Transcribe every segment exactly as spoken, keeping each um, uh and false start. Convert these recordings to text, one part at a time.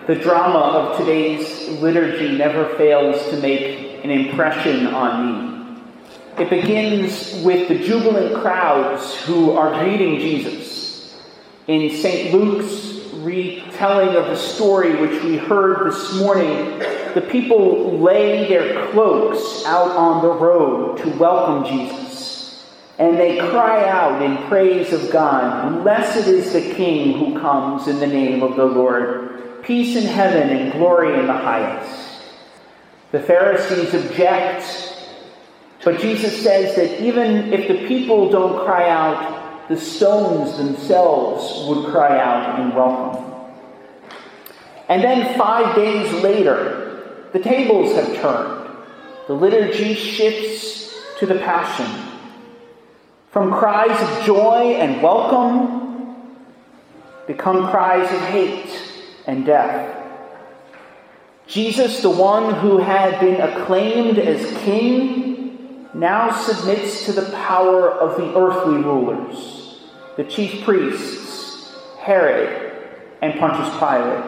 The drama of today's liturgy never fails to make an impression on me. It begins with the jubilant crowds who are greeting Jesus. In Saint Luke's retelling of the story which we heard this morning, the people lay their cloaks out on the road to welcome Jesus. And they cry out in praise of God, "Blessed is the King who comes in the name of the Lord. Peace in heaven and glory in the highest." The Pharisees object, but Jesus says that even if the people don't cry out, the stones themselves would cry out in welcome. And then five days later, the tables have turned. The liturgy shifts to the Passion. From cries of joy and welcome become cries of hate and death. Jesus, the one who had been acclaimed as king, now submits to the power of the earthly rulers, the chief priests, Herod, and Pontius Pilate.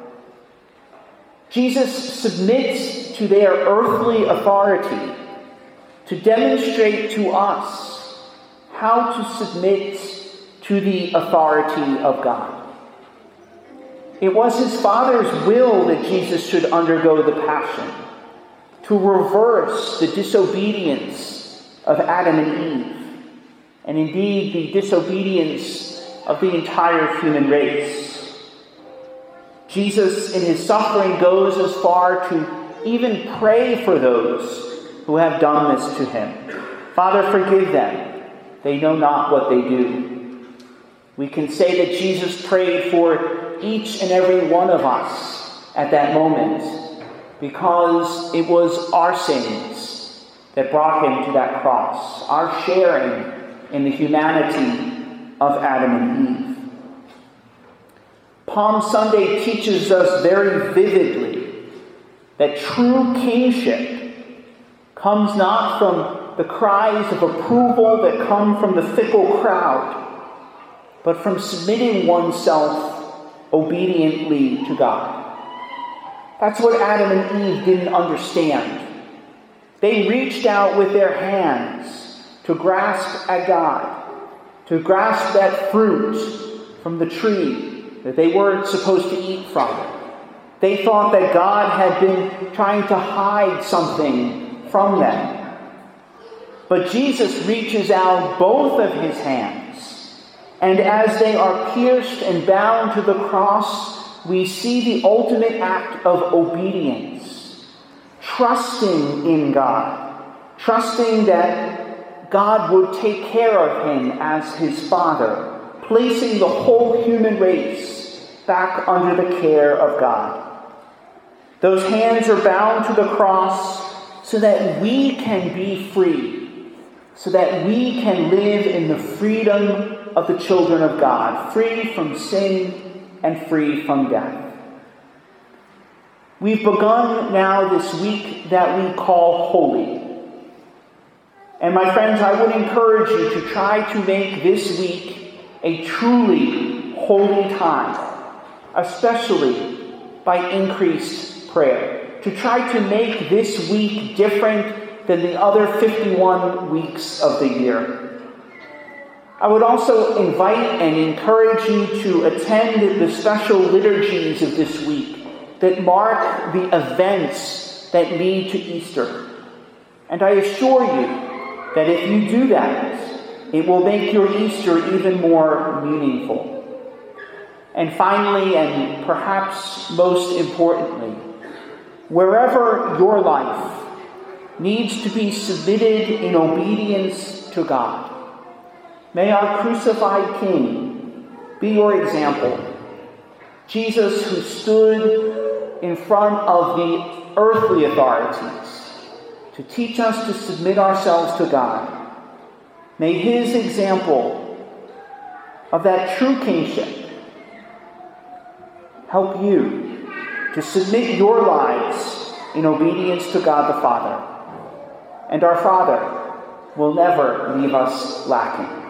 Jesus submits to their earthly authority to demonstrate to us how to submit to the authority of God. It was his Father's will that Jesus should undergo the Passion, to reverse the disobedience of Adam and Eve, and indeed the disobedience of the entire human race. Jesus, in his suffering, goes as far to even pray for those who have done this to him. "Father, forgive them. They know not what they do." We can say that Jesus prayed for each and every one of us at that moment, because it was our sins that brought him to that cross, our sharing in the humanity of Adam and Eve. Palm Sunday teaches us very vividly that true kingship comes not from the cries of approval that come from the fickle crowd, but from submitting oneself obediently to God. That's what Adam and Eve didn't understand. They reached out with their hands to grasp at God, to grasp that fruit from the tree that they weren't supposed to eat from. They thought that God had been trying to hide something from them. But Jesus reaches out both of his hands, and as they are pierced and bound to the cross, we see the ultimate act of obedience, trusting in God, trusting that God would take care of him as his Father, placing the whole human race back under the care of God. Those hands are bound to the cross so that we can be free, so that we can live in the freedom of the children of God, free from sin and free from death. We've begun now this week that we call Holy. And my friends, I would encourage you to try to make this week a truly holy time, especially by increased prayer. To try to make this week different than the other fifty-one weeks of the year. I would also invite and encourage you to attend the special liturgies of this week that mark the events that lead to Easter. And I assure you that if you do that, it will make your Easter even more meaningful. And finally, and perhaps most importantly, wherever your life needs to be submitted in obedience to God, may our crucified King be your example. Jesus, who stood in front of the earthly authorities to teach us to submit ourselves to God. May his example of that true kingship help you to submit your lives in obedience to God the Father. And our Father will never leave us lacking.